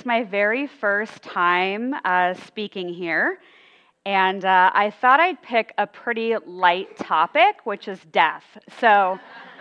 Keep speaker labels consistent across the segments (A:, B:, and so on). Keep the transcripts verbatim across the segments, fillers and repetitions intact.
A: It's my very first time uh, speaking here, and uh, I thought I'd pick a pretty light topic, which is death. So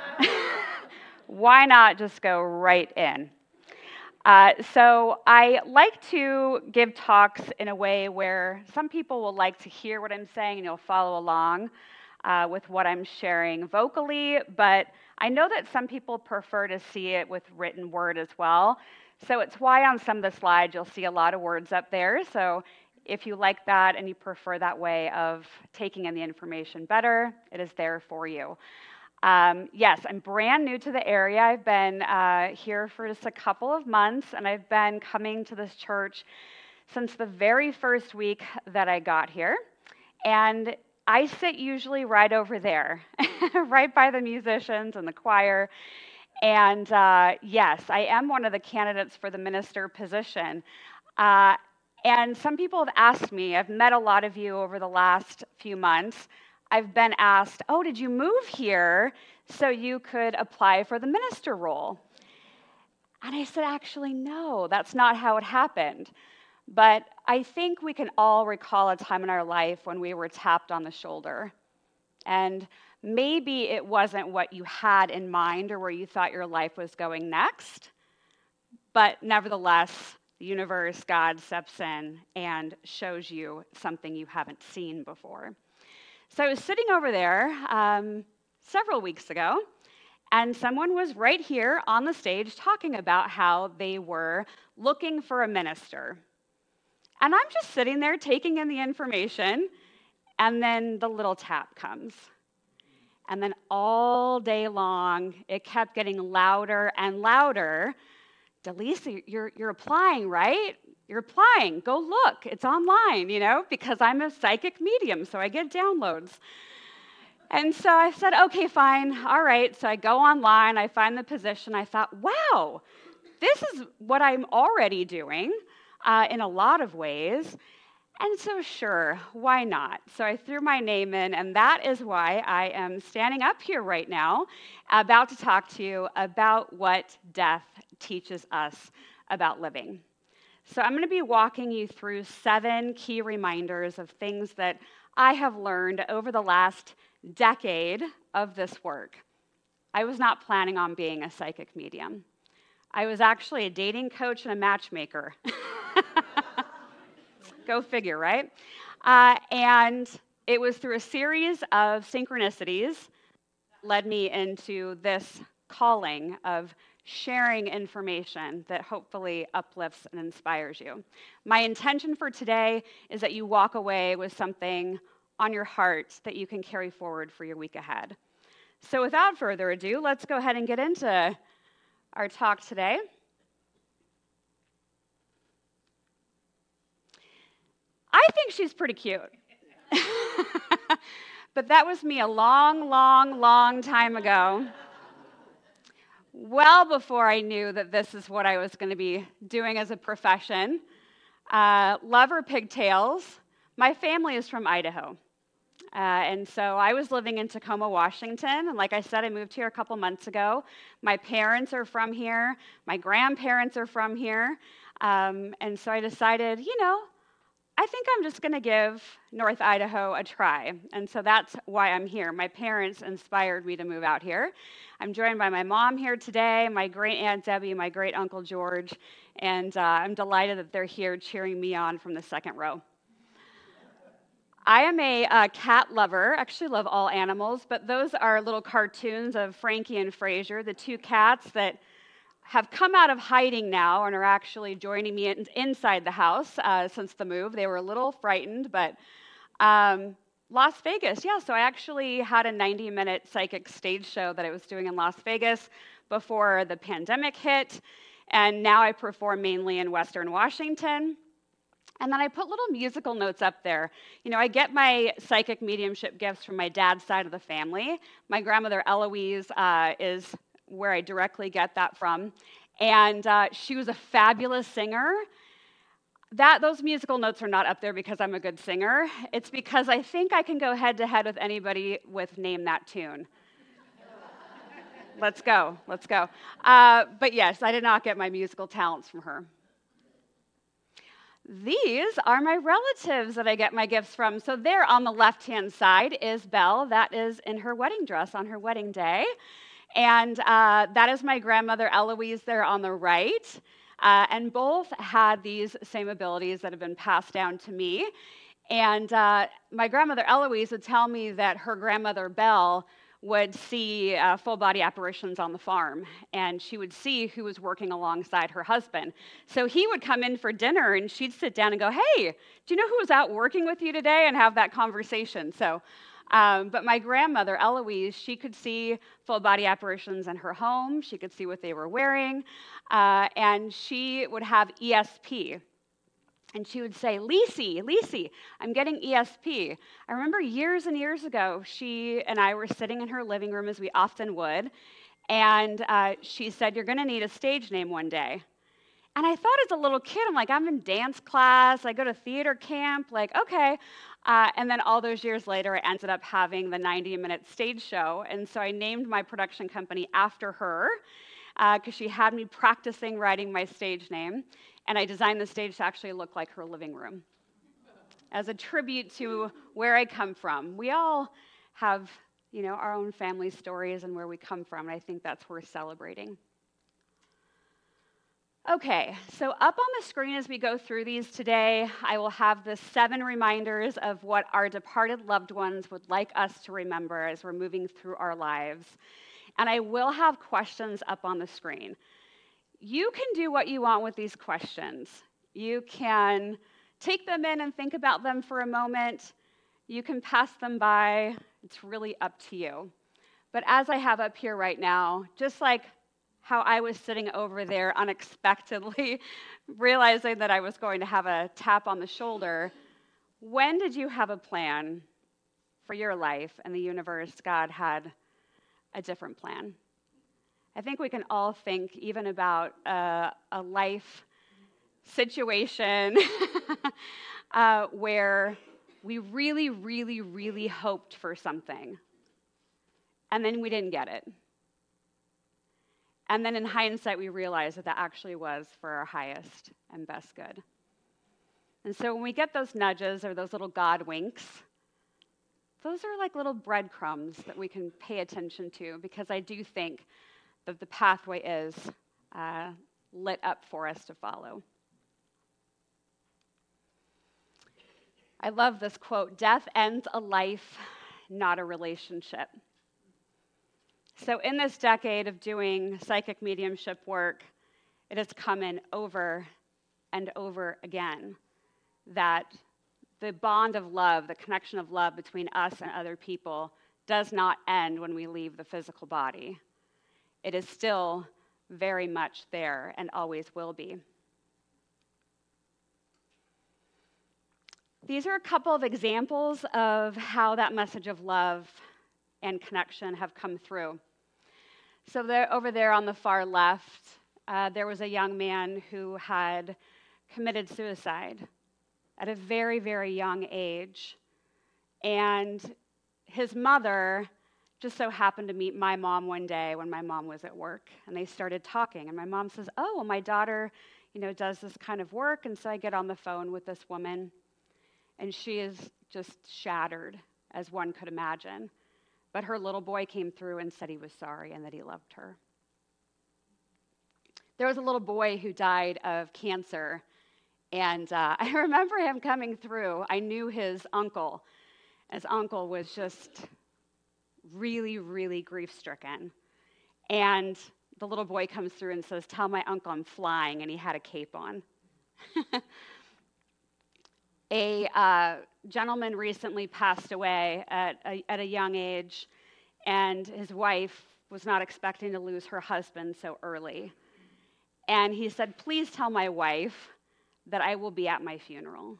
A: why not just go right in? Uh, so I like to give talks in a way where some people will like to hear what I'm saying and you'll follow along uh, with what I'm sharing vocally, but I know that some people prefer to see it with written word as well. So it's why on some of the slides you'll see a lot of words up there. So if you like that and you prefer that way of taking in the information better, it is there for you. Um, yes, I'm brand new to the area. I've been uh, here for just a couple of months, and I've been coming to this church since the very first week that I got here. And I sit usually right over there, right by the musicians and the choir. And uh, yes, I am one of the candidates for the minister position. Uh, and some people have asked me, I've met a lot of you over the last few months. I've been asked, oh, did you move here so you could apply for the minister role? And I said, actually, no, that's not how it happened. But I think we can all recall a time in our life when we were tapped on the shoulder. And maybe it wasn't what you had in mind or where you thought your life was going next. But nevertheless, the universe, God steps in and shows you something you haven't seen before. So I was sitting over there um, several weeks ago, and someone was right here on the stage talking about how they were looking for a minister. And I'm just sitting there taking in the information, and then the little tap comes. And then all day long, it kept getting louder and louder. Delisa, you're, you're applying, right? You're applying. Go look. It's online, you know, because I'm a psychic medium, so I get downloads. And so I said, okay, fine. All right. So I go online. I find the position. I thought, wow, this is what I'm already doing uh, in a lot of ways. And so sure, why not? So I threw my name in, and that is why I am standing up here right now, about to talk to you about what death teaches us about living. So I'm going to be walking you through seven key reminders of things that I have learned over the last decade of this work. I was not planning on being a psychic medium. I was actually a dating coach and a matchmaker. Go figure, right? Uh, and it was through a series of synchronicities that led me into this calling of sharing information that hopefully uplifts and inspires you. My intention for today is that you walk away with something on your heart that you can carry forward for your week ahead. So without further ado, let's go ahead and get into our talk today. I think she's pretty cute. But that was me a long, long, long time ago. Well before I knew that this is what I was going to be doing as a profession. Uh, love her pigtails. My family is from Idaho. Uh, and so I was living in Tacoma, Washington. And like I said, I moved here a couple months ago. My parents are from here. My grandparents are from here. Um, and so I decided, you know, I think I'm just going to give North Idaho a try. And so that's why I'm here. My parents inspired me to move out here. I'm joined by my mom here today, my great Aunt Debbie, my great Uncle George, and uh, I'm delighted that they're here cheering me on from the second row. I am a uh, cat lover. I actually love all animals, but those are little cartoons of Frankie and Frasier, the two cats that have come out of hiding now and are actually joining me in, inside the house uh, since the move. They were a little frightened, but um, Las Vegas, yeah, so I actually had a ninety-minute psychic stage show that I was doing in Las Vegas before the pandemic hit, and now I perform mainly in Western Washington. And then I put little musical notes up there. You know, I get my psychic mediumship gifts from my dad's side of the family. My grandmother Eloise uh, is where I directly get that from. And uh, she was a fabulous singer. That those musical notes are not up there because I'm a good singer. It's because I think I can go head to head with anybody with Name That Tune. Let's go, let's go. Uh, but yes, I did not get my musical talents from her. These are my relatives that I get my gifts from. So there on the left-hand side is Belle. That is in her wedding dress on her wedding day. And uh, that is my grandmother Eloise there on the right. Uh, and both had these same abilities that have been passed down to me. And uh, my grandmother Eloise would tell me that her grandmother Belle would see uh, full body apparitions on the farm, and she would see who was working alongside her husband. So he would come in for dinner, and she'd sit down and go, "Hey, do you know who was out working with you today?" and have that conversation. So, um, but my grandmother Eloise, she could see full body apparitions in her home. She could see what they were wearing, uh, and she would have E S P. And she would say, "Lisi, Lisi, I'm getting E S P." I remember years and years ago, she and I were sitting in her living room, as we often would, and uh, she said, "You're going to need a stage name one day." And I thought as a little kid, I'm like, I'm in dance class, I go to theater camp, like, okay. Uh, and then all those years later, I ended up having the ninety minute stage show. And so I named my production company after her, because uh, she had me practicing writing my stage name. And I designed the stage to actually look like her living room as a tribute to where I come from. We all have, you know, our own family stories and where we come from, and I think that's worth celebrating. Okay, so up on the screen as we go through these today, I will have the seven reminders of what our departed loved ones would like us to remember as we're moving through our lives. And I will have questions up on the screen. You can do what you want with these questions. You can take them in and think about them for a moment. You can pass them by. It's really up to you. But as I have up here right now, just like how I was sitting over there unexpectedly, realizing that I was going to have a tap on the shoulder, when did you have a plan for your life and the universe? God had a different plan. I think we can all think even about uh, a life situation uh, where we really, really, really hoped for something, and then we didn't get it. And then in hindsight, we realized that that actually was for our highest and best good. And so when we get those nudges or those little God winks, those are like little breadcrumbs that we can pay attention to, because I do think that the pathway is uh, lit up for us to follow. I love this quote: "Death ends a life, not a relationship." So in this decade of doing psychic mediumship work, it has come in over and over again that the bond of love, the connection of love between us and other people does not end when we leave the physical body. It is still very much there and always will be. These are a couple of examples of how that message of love and connection have come through. So there, over there on the far left, uh, there was a young man who had committed suicide at a very, very young age. And his mother just so happened to meet my mom one day when my mom was at work, and they started talking. And my mom says, "Oh, well, my daughter, you know, does this kind of work." And so I get on the phone with this woman, and she is just shattered, as one could imagine. But her little boy came through and said he was sorry and that he loved her. There was a little boy who died of cancer, and uh, I remember him coming through. I knew his uncle. His uncle was just really, really grief-stricken. And the little boy comes through and says, "Tell my uncle I'm flying," and he had a cape on. A uh, gentleman recently passed away at a, at a young age, and his wife was not expecting to lose her husband so early. And he said, "Please tell my wife that I will be at my funeral."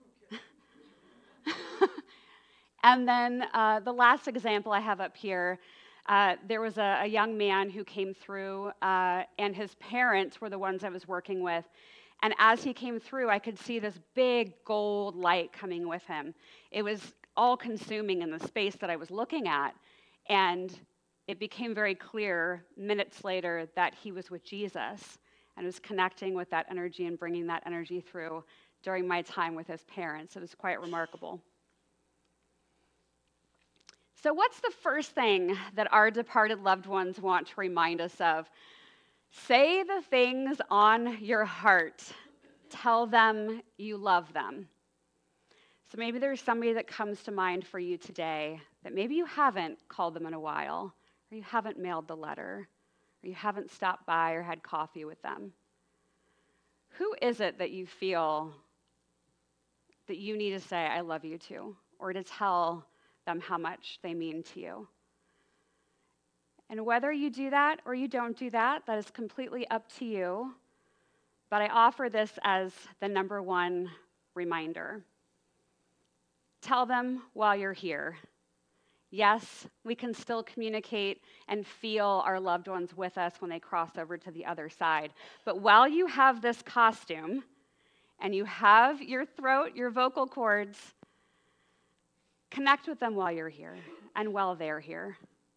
A: And then uh, the last example I have up here, uh, there was a, a young man who came through, uh, and his parents were the ones I was working with. And as he came through, I could see this big gold light coming with him. It was all-consuming in the space that I was looking at. And it became very clear minutes later that he was with Jesus. and was connecting with that energy and bringing that energy through during my time with his parents. It was quite remarkable. So what's the first thing that our departed loved ones want to remind us of? Say the things on your heart. Tell them you love them. So maybe there's somebody that comes to mind for you today that maybe you haven't called them in a while, or you haven't mailed the letter, or you haven't stopped by or had coffee with them. Who is it that you feel that you need to say, I love you to, or to tell them how much they mean to you? And whether you do that or you don't do that, that is completely up to you. But I offer this as the number one reminder. Tell them while you're here. Yes, we can still communicate and feel our loved ones with us when they cross over to the other side. But while you have this costume and you have your throat, your vocal cords, connect with them while you're here and while they're here.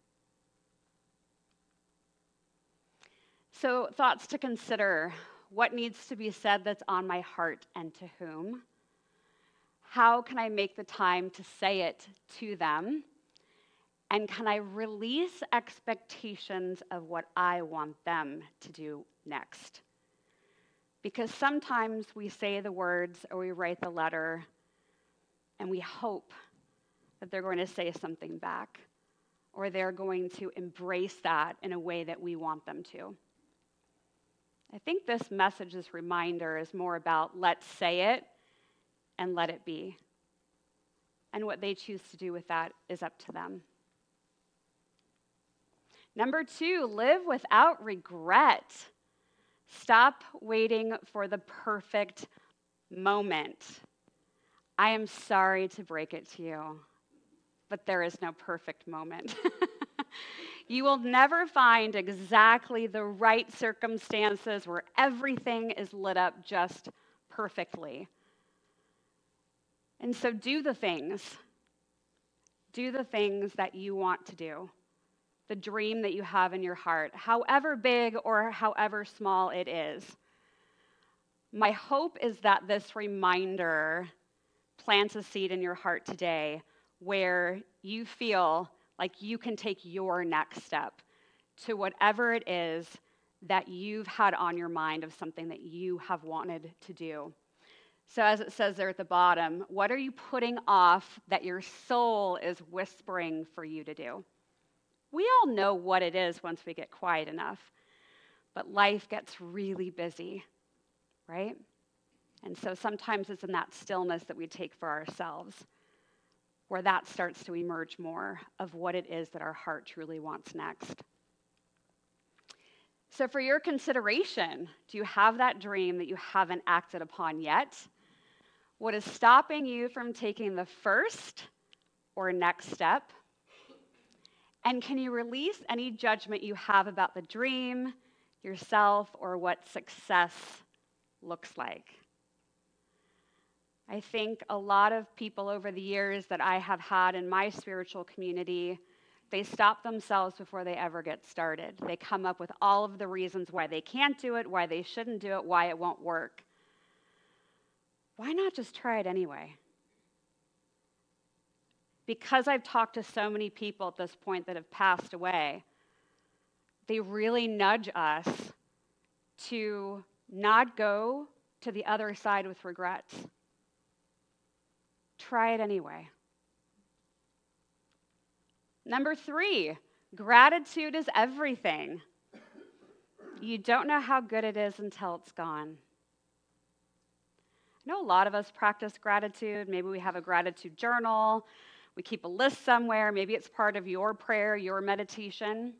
A: So, thoughts to consider. What needs to be said that's on my heart and to whom? How can I make the time to say it to them? And can I release expectations of what I want them to do next? Because sometimes we say the words or we write the letter and we hope that they're going to say something back or they're going to embrace that in a way that we want them to. I think this message, this reminder, is more about let's say it and let it be. And what they choose to do with that is up to them. Number two, live without regret. Stop waiting for the perfect moment. I am sorry to break it to you, but there is no perfect moment. You will never find exactly the right circumstances where everything is lit up just perfectly. And so do the things. Do the things that you want to do. The dream that you have in your heart, however big or however small it is. My hope is that this reminder plants a seed in your heart today where you feel like you can take your next step to whatever it is that you've had on your mind of something that you have wanted to do. So as it says there at the bottom, what are you putting off that your soul is whispering for you to do? We all know what it is once we get quiet enough, but life gets really busy, right? And so sometimes it's in that stillness that we take for ourselves where that starts to emerge more of what it is that our heart truly wants next. So for your consideration, do you have that dream that you haven't acted upon yet? What is stopping you from taking the first or next step? And can you release any judgment you have about the dream, yourself, or what success looks like? I think a lot of people over the years that I have had in my spiritual community, they stop themselves before they ever get started. They come up with all of the reasons why they can't do it, why they shouldn't do it, why it won't work. Why not just try it anyway? Because I've talked to so many people at this point that have passed away, they really nudge us to not go to the other side with regrets. Try it anyway. Number three, gratitude is everything. You don't know how good it is until it's gone. I know a lot of us practice gratitude. Maybe we have a gratitude journal. We keep a list somewhere. Maybe it's part of your prayer, your meditation.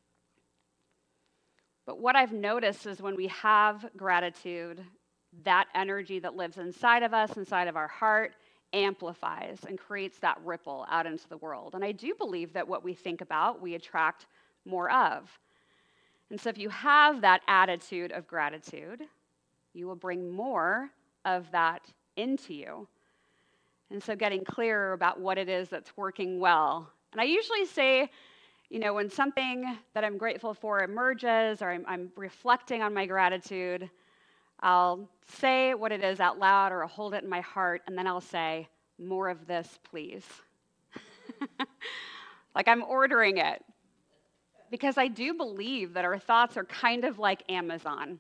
A: But what I've noticed is when we have gratitude, that energy that lives inside of us, inside of our heart, amplifies and creates that ripple out into the world. And I do believe that what we think about, we attract more of. And so if you have that attitude of gratitude, you will bring more of that into you. And so getting clearer about what it is that's working well. And I usually say, You know, when something that I'm grateful for emerges or I'm, I'm reflecting on my gratitude, I'll say what it is out loud or I'll hold it in my heart, and then I'll say, more of this, please. Like I'm ordering it. Because I do believe that our thoughts are kind of like Amazon.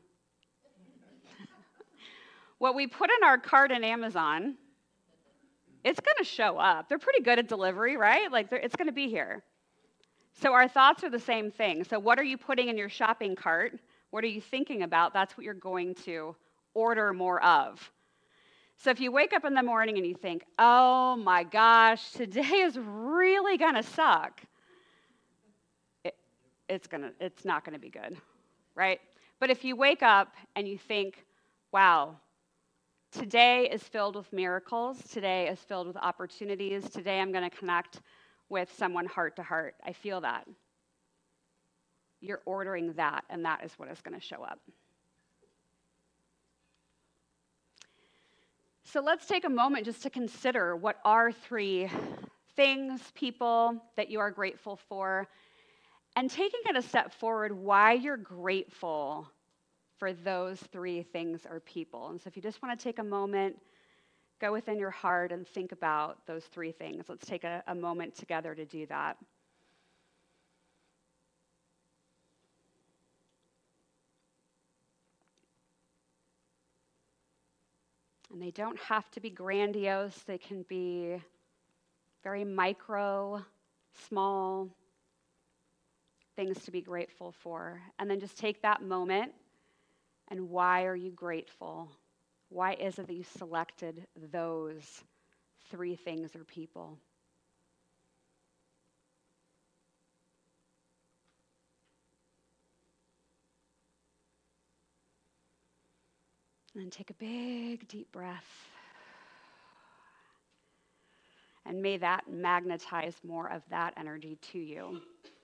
A: What we put in our cart in Amazon, it's going to show up. They're pretty good at delivery, right? Like it's going to be here. So our thoughts are the same thing. So what are you putting in your shopping cart? What are you thinking about? That's what you're going to order more of. So if you wake up in the morning and you think, oh my gosh, today is really going to suck, it, it's, gonna, it's not going to be good, right? But if you wake up and you think, wow, today is filled with miracles, today is filled with opportunities, today I'm going to connect with someone heart to heart, I feel that. You're ordering that, and that is what is going to show up. So let's take a moment just to consider what are three things, people that you are grateful for, and taking it a step forward, why you're grateful for those three things or people. And so if you just want to take a moment, go within your heart and think about those three things. Let's take a, a moment together to do that. And they don't have to be grandiose. They can be very micro, small things to be grateful for. And then just take that moment and why are you grateful? Why is it that you selected those three things or people? And then take a big, deep breath. And may that magnetize more of that energy to you.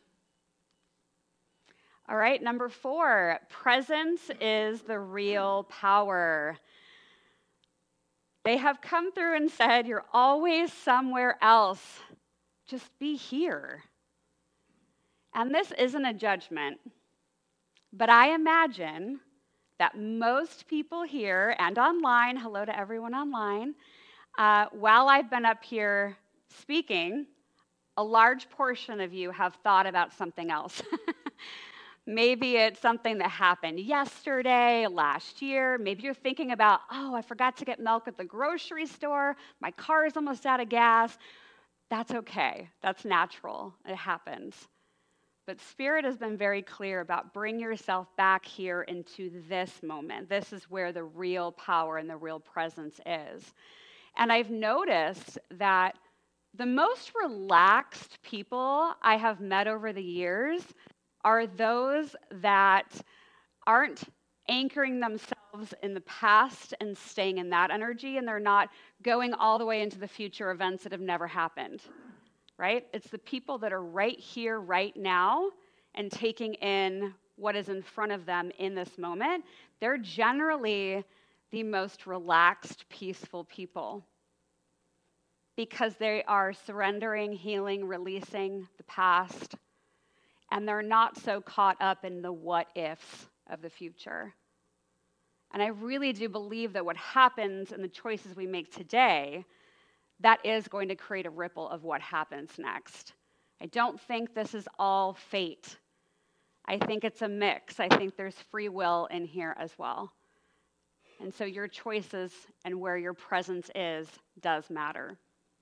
A: All right, number four, presence is the real power. They have come through and said, you're always somewhere else. Just be here. And this isn't a judgment, but I imagine that most people here and online, hello to everyone online, uh, while I've been up here speaking, a large portion of you have thought about something else. Maybe it's something that happened yesterday, last year. Maybe you're thinking about, oh, I forgot to get milk at the grocery store. My car is almost out of gas. That's okay. That's natural. It happens. But Spirit has been very clear about bring yourself back here into this moment. This is where the real power and the real presence is. And I've noticed that the most relaxed people I have met over the years are those that aren't anchoring themselves in the past and staying in that energy, and they're not going all the way into the future events that have never happened, right? It's the people that are right here, right now, and taking in what is in front of them in this moment. They're generally the most relaxed, peaceful people because they are surrendering, healing, releasing the past, and they're not so caught up in the what ifs of the future. And I really do believe that what happens in the choices we make today, that is going to create a ripple of what happens next. I don't think this is all fate. I think it's a mix. I think there's free will in here as well. And so your choices and where your presence is does matter.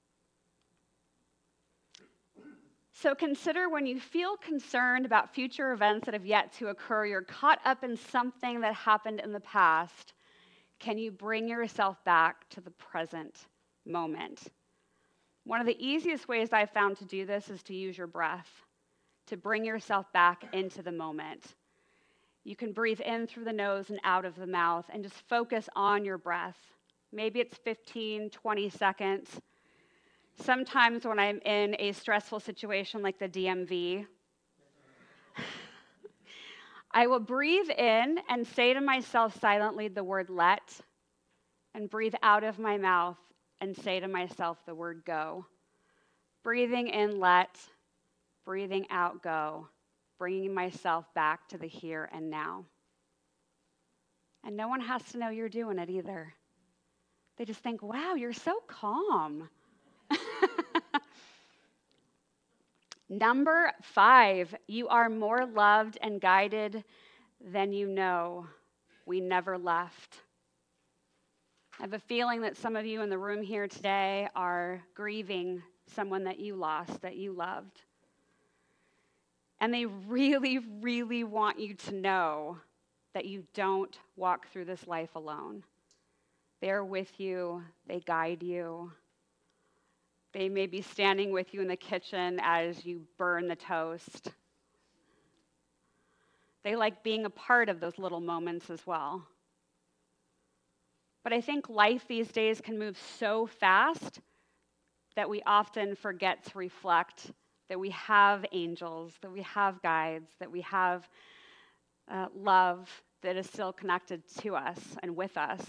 A: So consider when you feel concerned about future events that have yet to occur, you're caught up in something that happened in the past, can you bring yourself back to the present moment? One of the easiest ways I've found to do this is to use your breath, to bring yourself back into the moment. You can breathe in through the nose and out of the mouth and just focus on your breath. Maybe it's fifteen, twenty seconds. Sometimes when I'm in a stressful situation like the D M V, I will breathe in and say to myself silently the word let, and breathe out of my mouth and say to myself the word go. Breathing in let, breathing out, go, bringing myself back to the here and now. And no one has to know you're doing it either. They just think, wow, you're so calm. Number five, you are more loved and guided than you know. We never left. I have a feeling that some of you in the room here today are grieving someone that you lost, that you loved. And they really, really want you to know that you don't walk through this life alone. They're with you. They guide you. They may be standing with you in the kitchen as you burn the toast. They like being a part of those little moments as well. But I think life these days can move so fast that we often forget to reflect that we have angels, that we have guides, that we have uh, love that is still connected to us and with us.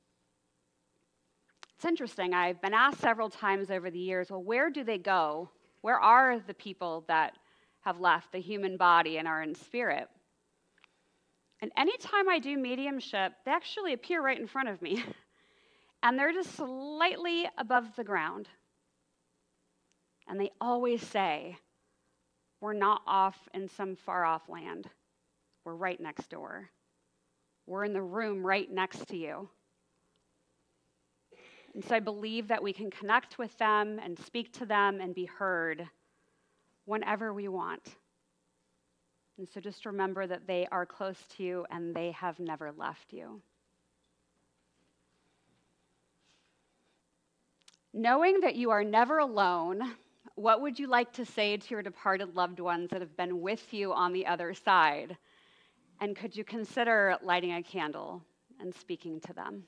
A: It's interesting. I've been asked several times over the years, well, where do they go? Where are the people that have left the human body and are in spirit? And anytime I do mediumship, they actually appear right in front of me. And they're just slightly above the ground. And they always say, we're not off in some far off land. We're right next door. We're in the room right next to you. And so I believe that we can connect with them and speak to them and be heard whenever we want. And so just remember that they are close to you and they have never left you. Knowing that you are never alone, what would you like to say to your departed loved ones that have been with you on the other side? And could you consider lighting a candle and speaking to them?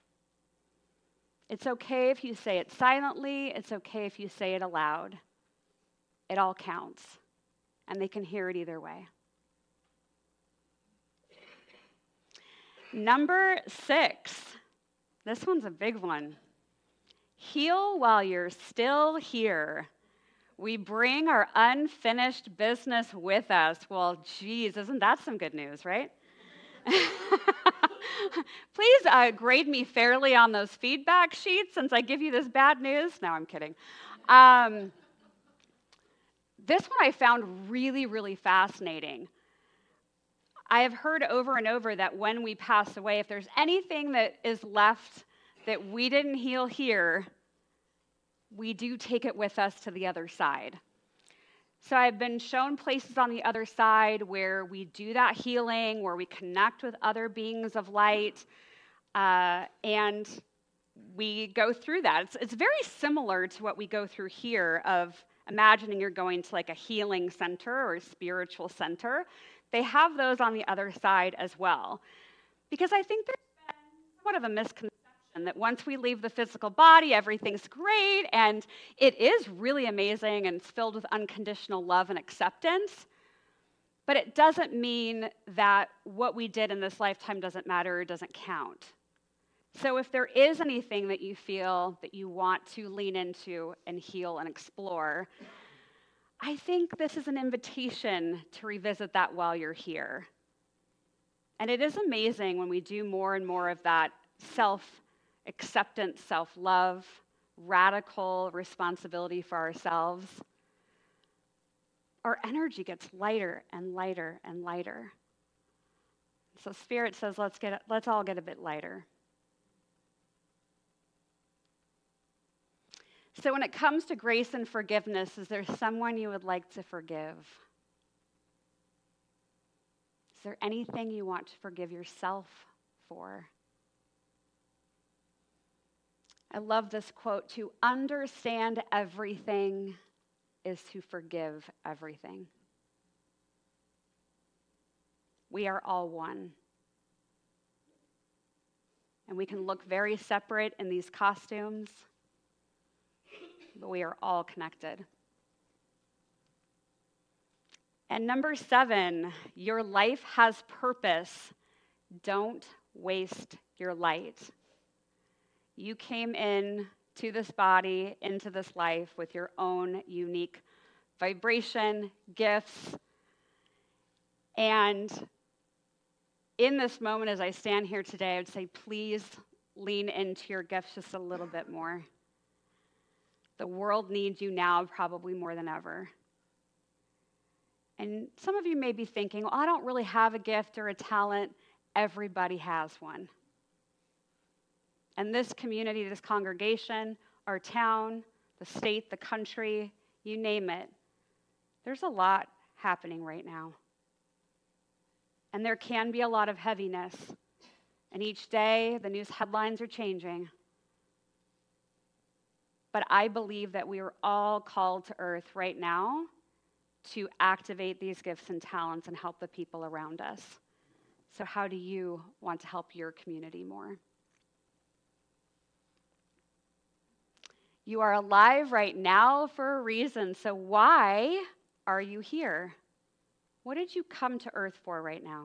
A: It's okay if you say it silently. It's okay if you say it aloud. It all counts, and they can hear it either way. Number six, this one's a big one. Heal while you're still here. We bring our unfinished business with us. Well, geez, isn't that some good news, right? Please uh, grade me fairly on those feedback sheets since I give you this bad news. No, I'm kidding. Um, this one I found really, really fascinating. I have heard over and over that when we pass away, if there's anything that is left that we didn't heal here, we do take it with us to the other side. So I've been shown places on the other side where we do that healing, where we connect with other beings of light, uh, and we go through that. It's, it's very similar to what we go through here of imagining you're going to like a healing center or a spiritual center. They have those on the other side as well. Because I think there's been somewhat of a misconception that once we leave the physical body, everything's great, and it is really amazing and it's filled with unconditional love and acceptance. But it doesn't mean that what we did in this lifetime doesn't matter or doesn't count. So if there is anything that you feel that you want to lean into and heal and explore, I think this is an invitation to revisit that while you're here. And it is amazing when we do more and more of that self-acceptance, self-love, radical responsibility for ourselves. Our energy gets lighter and lighter and lighter. So Spirit says, let's get, let's all get a bit lighter. So when it comes to grace and forgiveness, is there someone you would like to forgive? Is there anything you want to forgive yourself for? I love this quote, to understand everything is to forgive everything. We are all one. And we can look very separate in these costumes, but we are all connected. And number seven, your life has purpose. Don't waste your light. You came in to this body, into this life with your own unique vibration, gifts. And in this moment, as I stand here today, I would say, please lean into your gifts just a little bit more. The world needs you now probably more than ever. And some of you may be thinking, well, I don't really have a gift or a talent. Everybody has one. And this community, this congregation, our town, the state, the country, you name it, there's a lot happening right now. And there can be a lot of heaviness. And each day, the news headlines are changing. But I believe that we are all called to earth right now to activate these gifts and talents and help the people around us. So how do you want to help your community more? You are alive right now for a reason. So why are you here? What did you come to earth for right now?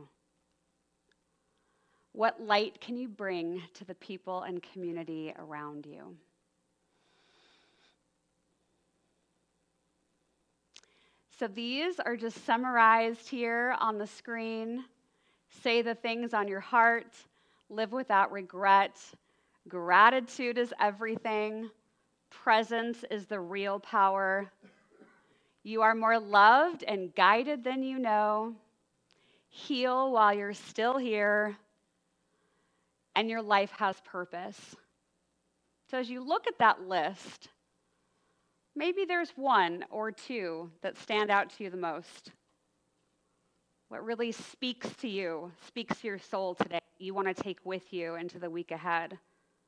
A: What light can you bring to the people and community around you? So these are just summarized here on the screen. Say the things on your heart. Live without regret. Gratitude is everything. Presence is the real power. You are more loved and guided than you know. Heal while you're still here. And your life has purpose. So as you look at that list, maybe there's one or two that stand out to you the most. What really speaks to you, speaks to your soul today, you want to take with you into the week ahead.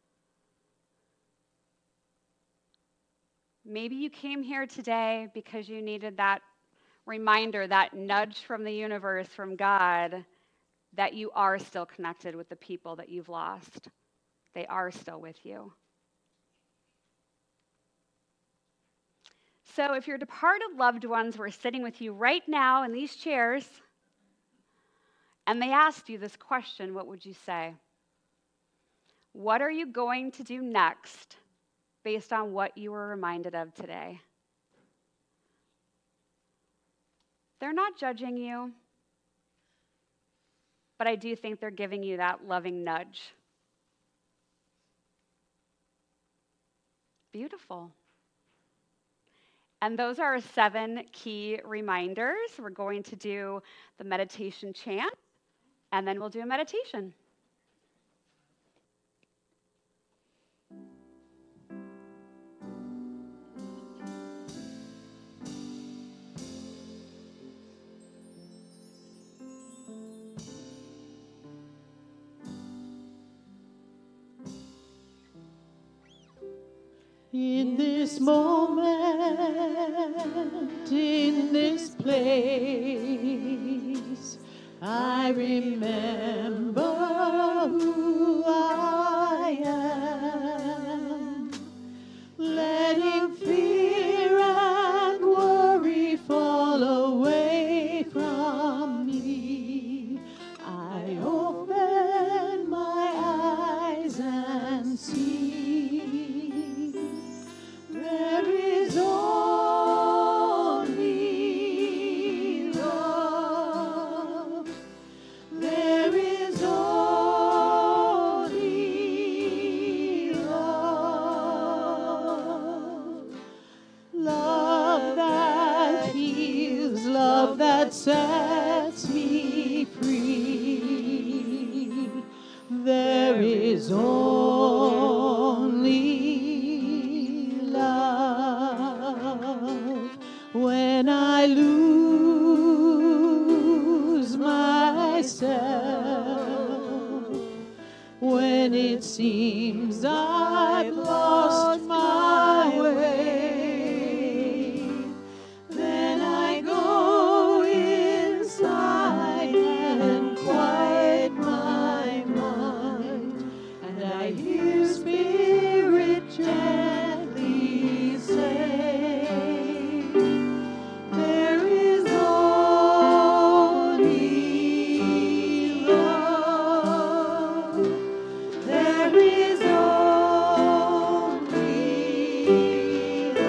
A: Maybe you came here today because you needed that reminder, that nudge from the universe, from God, that you are still connected with the people that you've lost. They are still with you. So if your departed loved ones were sitting with you right now in these chairs, and they asked you this question, what would you say? What are you going to do next based on what you were reminded of today? They're not judging you, but I do think they're giving you that loving nudge. Beautiful. And those are our seven key reminders. We're going to do the meditation chant, and then we'll do a meditation.
B: In this moment, in this place, I remember who I am, letting fear and worry fall away from me. I open my eyes and see. There is only love. There is only love. Love that heals, love that sets me free. There is only love. When I lose myself, when it seems I've lost my way, then I go inside and quiet my mind, and I hear Spirit gently say, there is only love. There is only love.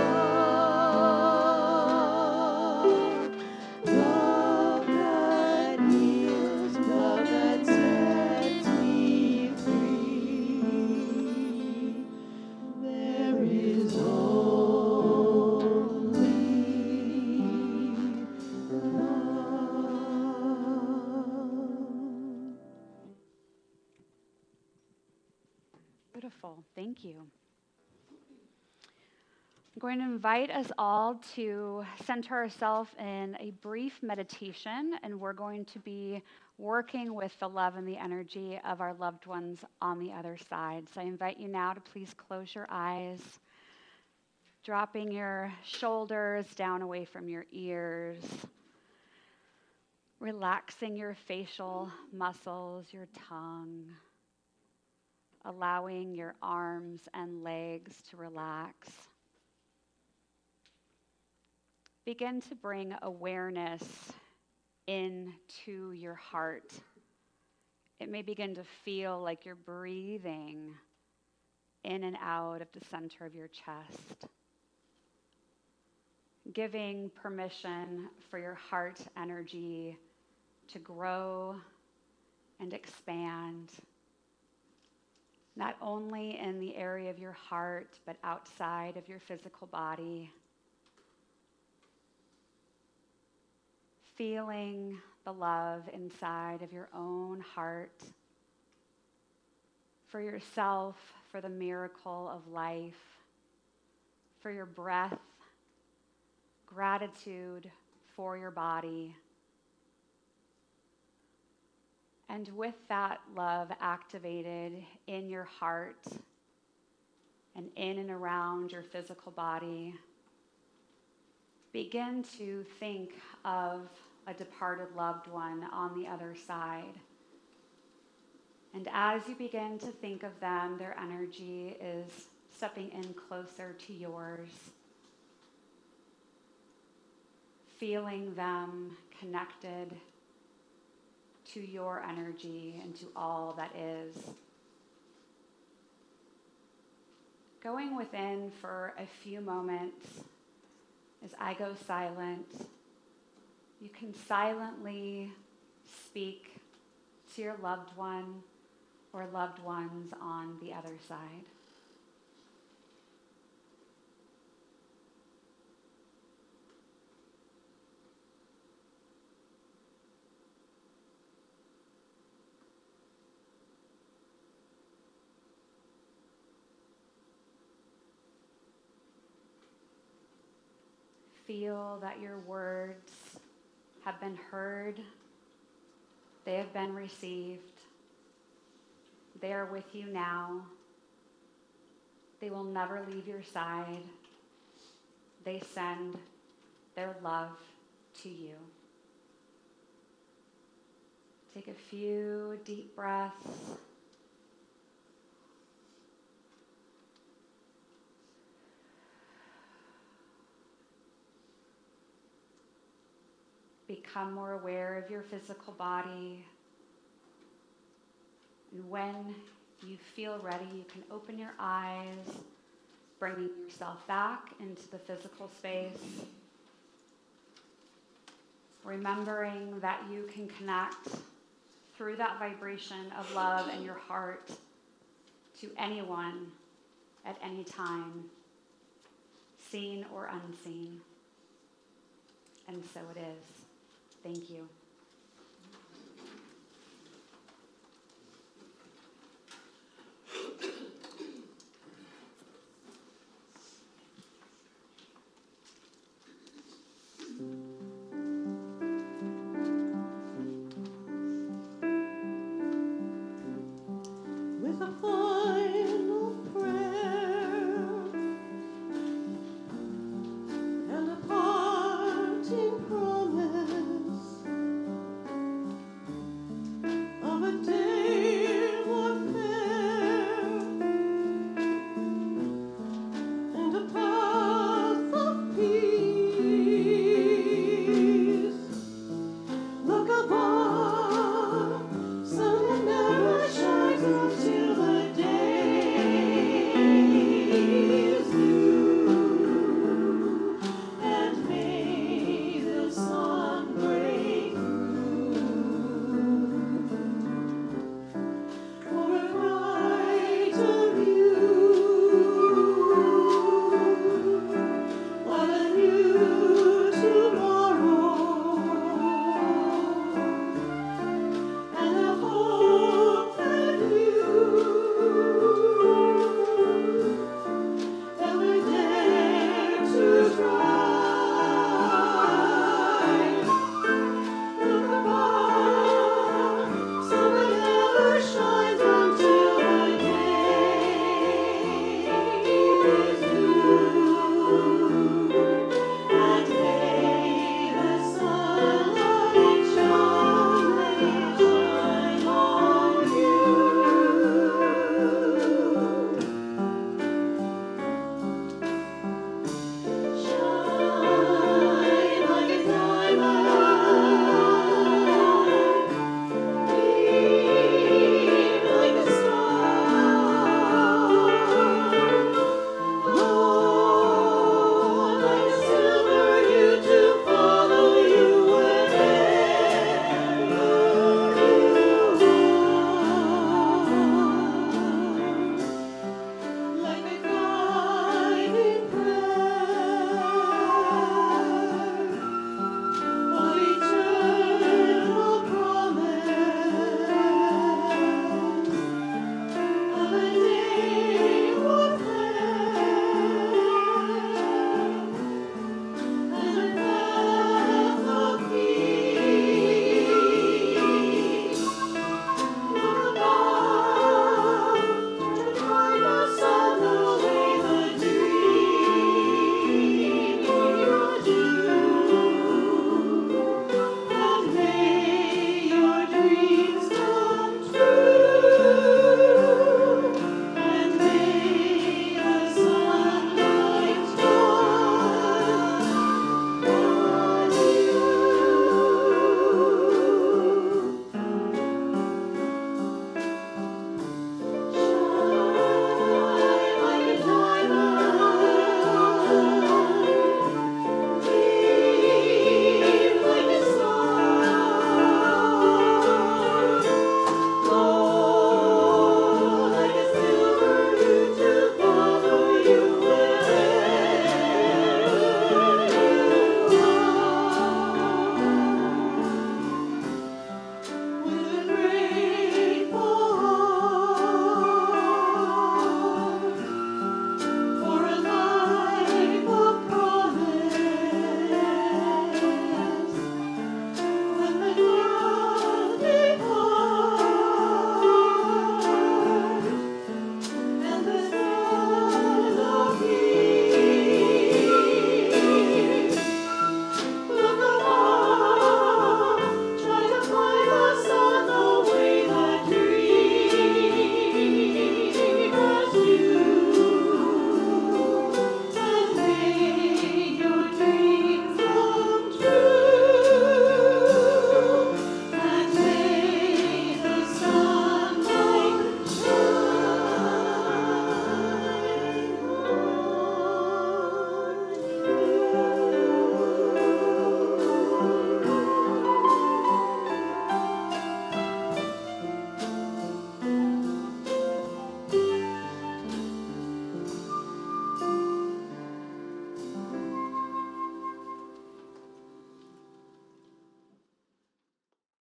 A: Beautiful. Thank you. I'm going to invite us all to center ourselves in a brief meditation, and we're going to be working with the love and the energy of our loved ones on the other side. So I invite you now to please close your eyes, dropping your shoulders down away from your ears, relaxing your facial muscles, your tongue, allowing your arms and legs to relax. Begin to bring awareness into your heart. It may begin to feel like you're breathing in and out of the center of your chest, giving permission for your heart energy to grow and expand, not only in the area of your heart, but outside of your physical body. Feeling the love inside of your own heart for yourself, for the miracle of life, for your breath, gratitude for your body. And with that love activated in your heart and in and around your physical body, begin to think of a departed loved one on the other side. And as you begin to think of them, their energy is stepping in closer to yours, feeling them connected to your energy and to all that is. Going within for a few moments as I go silent, you can silently speak to your loved one or loved ones on the other side. Feel that your words have been heard, they have been received, they are with you now, they will never leave your side, they send their love to you. Take a few deep breaths. Become more aware of your physical body. And when you feel ready, you can open your eyes, bringing yourself back into the physical space. Remembering that you can connect through that vibration of love in your heart to anyone at any time, seen or unseen. And so it is. Thank you.